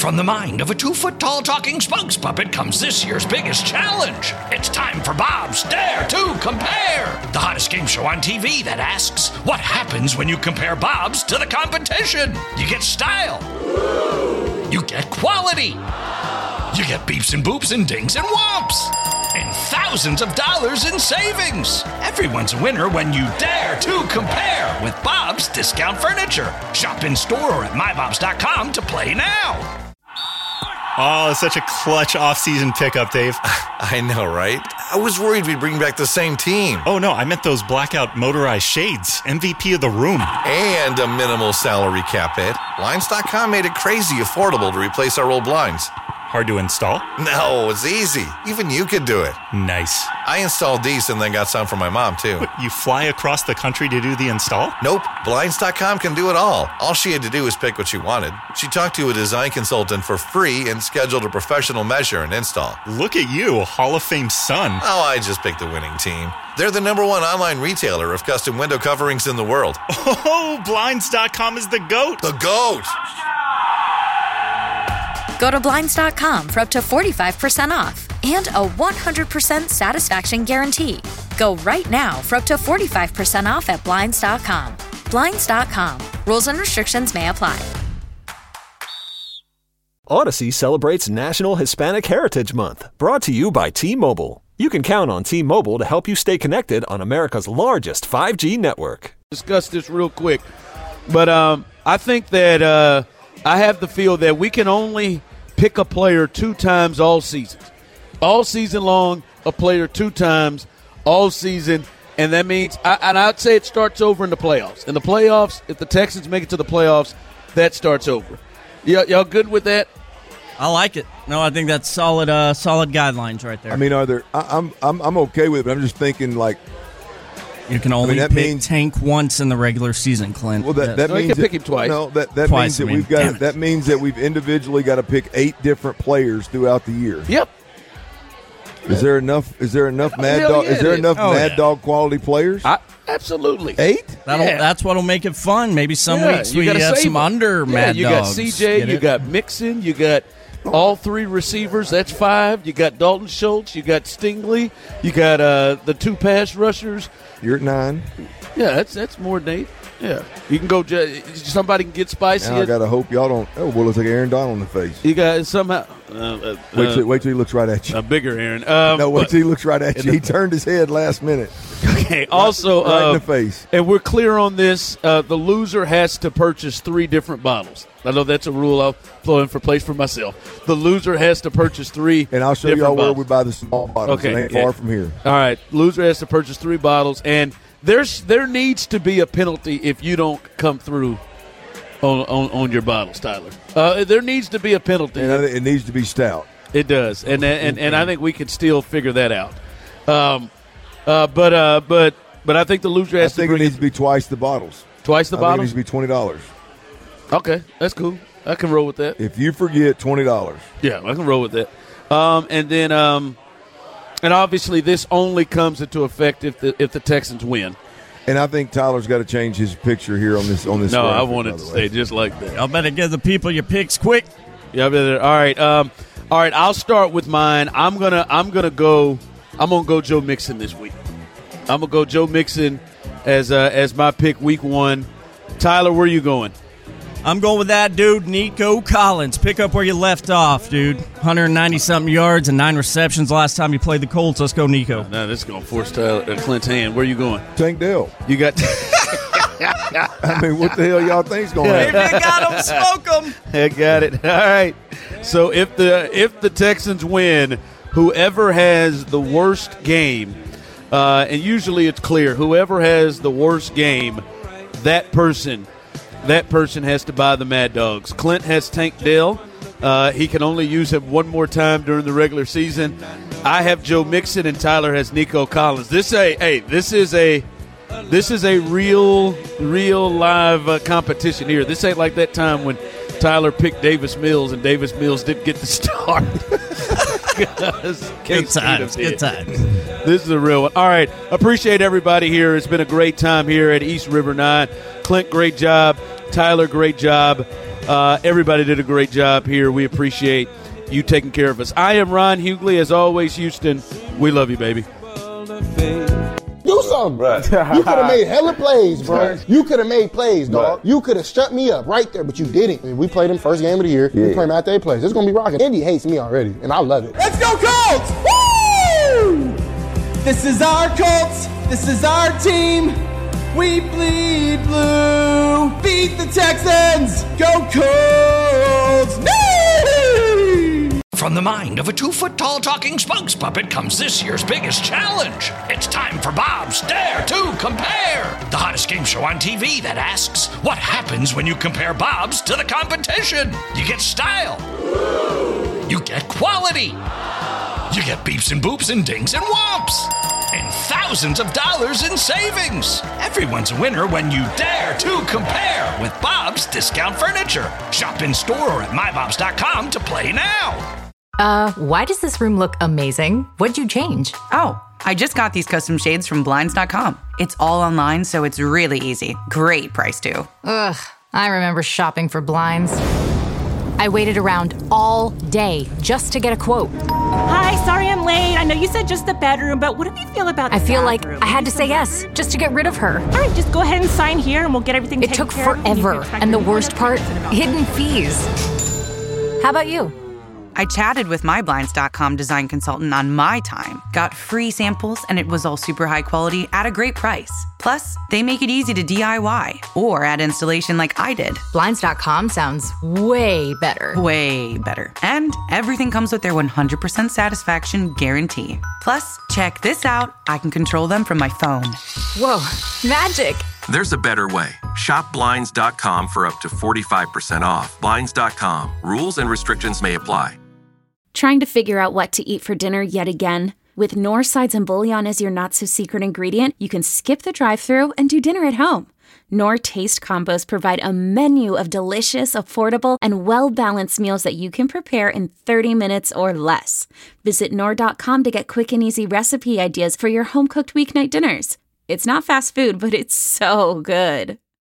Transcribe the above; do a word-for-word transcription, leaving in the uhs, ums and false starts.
from the mind of a two-foot-tall talking spokes puppet comes this year's biggest challenge. It's time for Bob's Dare to Compare, the hottest game show on T V that asks, what happens when you compare Bobs to the competition? You get style. You get quality. You get beeps and boops and dings and whomps. And thousands of dollars in savings. Everyone's a winner when you dare to compare with Bob's Discount Furniture. Shop in store or at my bobs dot com to play now. Oh, such a clutch off-season pickup, Dave. I know, right? I was worried we'd bring back the same team. Oh, no, I meant those blackout motorized shades. M V P of the room. And a minimal salary cap hit. Blinds dot com made it crazy affordable to replace our old blinds. Hard to install? No, it's easy. Even you could do it. Nice. I installed these and then got some for my mom, too. What, you fly across the country to do the install? Nope. Blinds dot com can do it all. All she had to do was pick what she wanted. She talked to a design consultant for free and scheduled a professional measure and install. Look at you, Hall of Fame son. Oh, I just picked the winning team. They're the number one online retailer of custom window coverings in the world. Oh, Blinds dot com is the GOAT. The GOAT! Go to Blinds dot com for up to forty-five percent off and a one hundred percent satisfaction guarantee. Go right now for up to forty-five percent off at Blinds dot com. Blinds dot com. Rules and restrictions may apply. Odyssey celebrates National Hispanic Heritage Month, brought to you by T-Mobile. You can count on T-Mobile to help you stay connected on America's largest five G network. Discuss this real quick, but um, I think that uh, I have the feel that we can only pick a player two times all season. All season long, a player two times all season, and that means, I, and I'd say it starts over in the playoffs. In the playoffs, if the Texans make it to the playoffs, that starts over. Y- y'all good with that? I like it. No, I think that's solid, uh, solid guidelines right there. I mean, are there? I, I'm I'm I'm okay with it, but I'm just thinking like you can only I mean, that pick means, Tank once in the regular season, Clint. Well, that, that no, means you can that, pick him twice. No, that, that Twice, means that I mean, we've got damn it. that means that we've individually got to pick eight different players throughout the year. Yep. Is there enough? Is there enough Mad Hell Dog? yeah, is there it is. enough Oh, Mad yeah. Dog quality players? I, absolutely. Eight? That'll, Yeah. That's what'll make it fun. Maybe some Yeah, weeks you we gotta have save some them. under Yeah, Mad you Dogs. got C J, Get you it? got Mixon, you got all three receivers. That's five. You got Dalton Schultz, you got Stingley, you got uh, the two pass rushers. You're at nine. Yeah, that's that's more than eight. Yeah, you can go. Ju- somebody can get spicy. Now I gotta hope y'all don't. Oh, well, let's take Aaron Donald in the face. You got somehow. Uh, uh, Wait till, wait till he looks right at you. a bigger Aaron. Um, no, wait but- till he looks right at you. He turned his head last minute. Okay. Also, right uh, in the face. and we're clear on this. Uh, the loser has to purchase three different bottles. I know that's a rule I'll throw in for place for myself. The loser has to purchase three. And I'll show different y'all where bottles. we buy the small bottles. Okay, It ain't yeah. far from here. All right, loser has to purchase three bottles, and there's there needs to be a penalty if you don't come through on on, on your bottles, Tyler. Uh, there needs to be a penalty. And I think it needs to be stout. It does, and and and I think we could still figure that out. Um, uh, but uh, but but I think the loser I has to think it bring needs to be twice the bottles. twice the I think it bottles. needs to be twenty dollars. Okay, that's cool. I can roll with that. If you forget, twenty dollars. Yeah, I can roll with that. Um, and then, um, and obviously, this only comes into effect if the if the Texans win. And I think Tyler's got to change his picture here on this on this. No, I graphic, want by it to the stay way. just like that. Y'all better give the people your picks quick. Yeah, but, all right, um, all right. I'll start with mine. I'm gonna I'm gonna go. I'm gonna go Joe Mixon this week. I'm gonna go Joe Mixon as uh, as my pick week one. Tyler, where you going? I'm going with that dude, Nico Collins. Pick up where you left off, dude. one hundred ninety-something yards and nine receptions last time you played the Colts. Let's go, Nico. No, this is going to force Tyler, uh, Clint's hand. Where you going? Tank Dell. You got I mean, what the hell y'all think's going If on? you got him, smoke him. I got it. All right. So if the if the Texans win, whoever has the worst game, uh, and usually it's clear, whoever has the worst game, that person – that person has to buy the Mad Dogs. Clint has Tank Dell. Uh, he can only use him one more time during the regular season. I have Joe Mixon, and Tyler has Nico Collins. This a hey, this is a this is a real, real live uh, competition here. This ain't like that time when Tyler picked Davis Mills and Davis Mills didn't get the start. Good times, good times. This is a real one. All right. Appreciate everybody here. It's been a great time here at East River nine. Clint, great job. Tyler, great job. Uh, everybody did a great job here. We appreciate you taking care of us. I am Ron Hughley. As always, Houston, we love you, baby. Do something. Right. You could have made hella plays, bro. You could have made plays, dog. Right. You could have shut me up right there, but you didn't. We played them first game of the year. Yeah. We play them after they play. It's going to be rocking. Indy hates me already, and I love it. Let's go, Colts! Woo! This is our Colts. This is our team. We bleed blue. Beat the Texans. Go Colts! No! From the mind of a two-foot-tall talking spokes puppet comes this year's biggest challenge. It's time for Bob's Dare to Compare, the hottest game show on T V that asks, what happens when you compare Bob's to the competition? You get style. You get quality. You get beeps and boops and dings and whomps. And thousands of dollars in savings. Everyone's a winner when you dare to compare with Bob's Discount Furniture. Shop in store or at my bobs dot com to play now. Uh, why does this room look amazing? What'd you change? Oh, I just got these custom shades from blinds dot com. It's all online, so it's really easy. Great price, too. Ugh, I remember shopping for blinds. I waited around all day just to get a quote. Hi, sorry I'm late. I know you said just the bedroom, but what do you feel about the I feel bathroom? like I had to say yes, just to get rid of her. All right, just go ahead and sign here and we'll get everything It taken took care of. forever, and the worst part, hidden fees. How about you? I chatted with my blinds dot com design consultant on my time, got free samples, and it was all super high quality at a great price. Plus, they make it easy to D I Y or add installation like I did. blinds dot com sounds way better. Way better. And everything comes with their one hundred percent satisfaction guarantee. Plus, check this out. I can control them from my phone. Whoa, magic. There's a better way. Shop blinds dot com for up to forty-five percent off. blinds dot com. Rules and restrictions may apply. Trying to figure out what to eat for dinner yet again? With Knorr Sides and Bouillon as your not-so-secret ingredient, you can skip the drive-thru and do dinner at home. Knorr Taste Combos provide a menu of delicious, affordable, and well-balanced meals that you can prepare in thirty minutes or less. Visit Knorr dot com to get quick and easy recipe ideas for your home-cooked weeknight dinners. It's not fast food, but it's so good.